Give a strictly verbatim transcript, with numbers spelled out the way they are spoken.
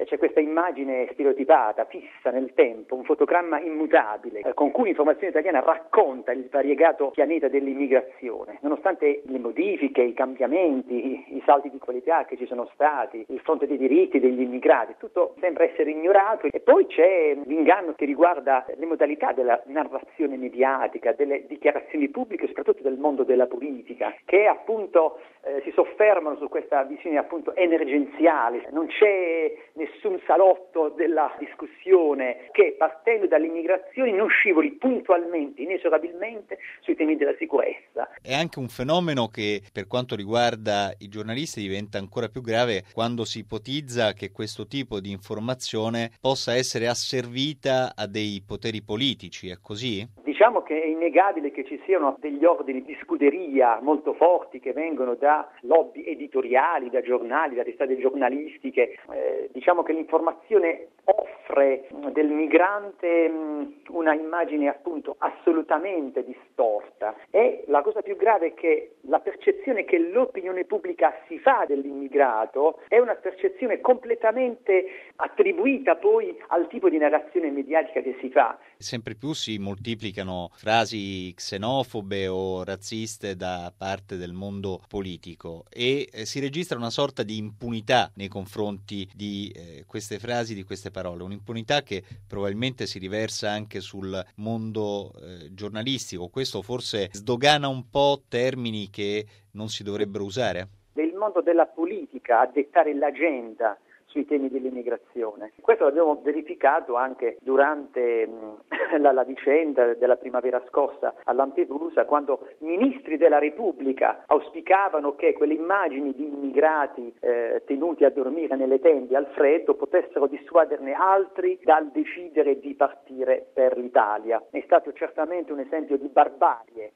c'è questa immagine stereotipata, fissa nel tempo, un fotogramma immutabile, eh, con cui l'informazione italiana racconta il variegato pianeta dell'immigrazione, nonostante le modifiche, i cambiamenti, i, i salti di qualità che ci sono stati, il fronte dei diritti degli immigrati, tutto sembra essere ignorato. E poi c'è l'inganno che riguarda le modalità della narrazione mediatica, delle dichiarazioni pubbliche, soprattutto del mondo della politica, che appunto eh, si soffermano su questa visione appunto emergenziale. Non c'è nessun salotto della discussione che, partendo dalle immigrazioni, non scivoli puntualmente, inesorabilmente sui temi della sicurezza. È anche un fenomeno che, per quanto riguarda i giornalisti, diventa ancora più grave quando si ipotizza che questo tipo di informazione possa essere asservita a dei poteri politici, è così? Diciamo che è innegabile che ci siano degli ordini di scuderia molto forti che vengono da lobby editoriali, da giornali, da testate giornalistiche. Eh, diciamo che l'informazione offre del migrante mh, una immagine appunto assolutamente distorta, e la cosa più grave è che la percezione che l'opinione pubblica si fa dell'immigrato è una percezione completamente attribuita poi al tipo di narrazione mediatica che si fa. Sempre più si moltiplicano frasi xenofobe o razziste da parte del mondo politico e eh, si registra una sorta di impunità nei confronti di eh, queste frasi, di queste parole, un'impunità che probabilmente si riversa anche sul mondo eh, giornalistico. Questo forse sdogana un po' termini che non si dovrebbero usare? Del mondo della politica a dettare l'agenda sui temi dell'immigrazione. Questo l'abbiamo verificato anche durante mh, la, la vicenda della primavera scorsa a Lampedusa, quando ministri della Repubblica auspicavano che quelle immagini di immigrati eh, tenuti a dormire nelle tende al freddo potessero dissuaderne altri dal decidere di partire per l'Italia. È stato certamente un esempio di barbarie